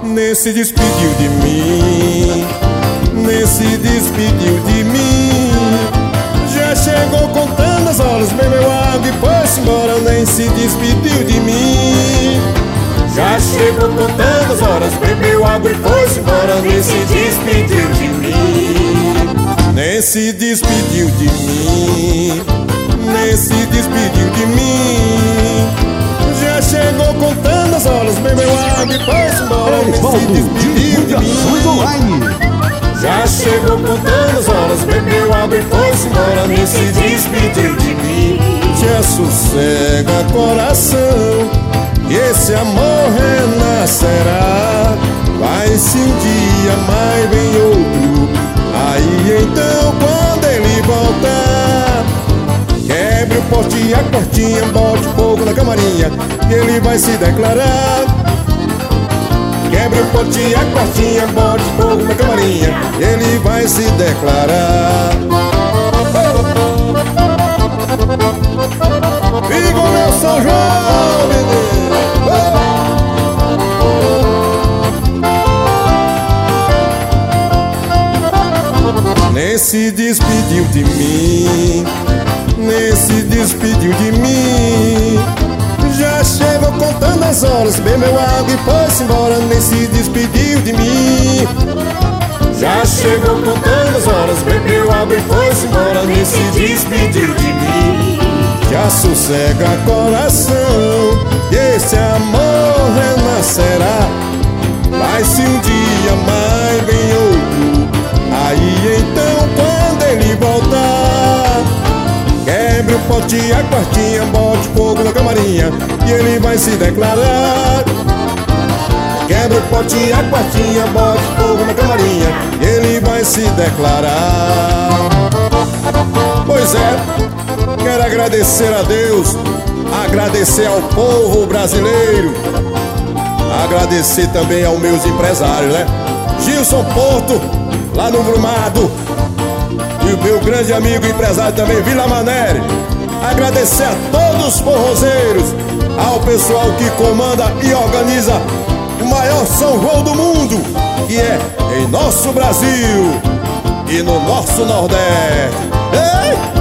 nem se despediu de mim, nem se despediu de mim. Já chegou contando as horas, bebeu água e foi-se embora, nem se despediu de mim. Já chegou contando as horas, bebeu água e foi-se embora, nem se despediu de mim. Nem se despediu de mim, nem se despediu de mim. Já chegou contando as horas, bebeu água e foi-se embora, nem se despediu de mim. Já chegou contando as horas, bebeu água e foi-se embora, nem se despediu de mim. Já sossega coração, e esse amor renascerá. Vai-se um dia, mas vem outro, aí então quando ele voltar, quebre o poste e a portinha, bote fogo na camarinha, e ele vai se declarar. Quebre o pote e a portinha, bote fogo na camarinha, e ele vai se declarar. Viva o meu São João, menino! Nem se despediu de mim, nem se despediu de mim. Já chegou contando as horas, bebeu água e foi-se embora, nem se despediu de mim. Já chegou contando as horas, bebeu água e foi-se embora, nem se despediu de mim. Já sossega coração, e esse amor renascerá. Vai-se um dia, mas vem outro, aí então quando ele voltar, quebre o pote e a quartinha, bote fogo na camarinha, e ele vai se declarar. Quebre o pote e a quartinha, bote fogo na camarinha, e ele vai se declarar. Pois é, quero agradecer a Deus, agradecer ao povo brasileiro, agradecer também aos meus empresários, né? Gilson Porto, lá no Brumado, e o meu grande amigo empresário também, Vila Manere. Agradecer a todos os forrozeiros, ao pessoal que comanda e organiza o maior São João do mundo, que é em nosso Brasil e no nosso Nordeste. Ei!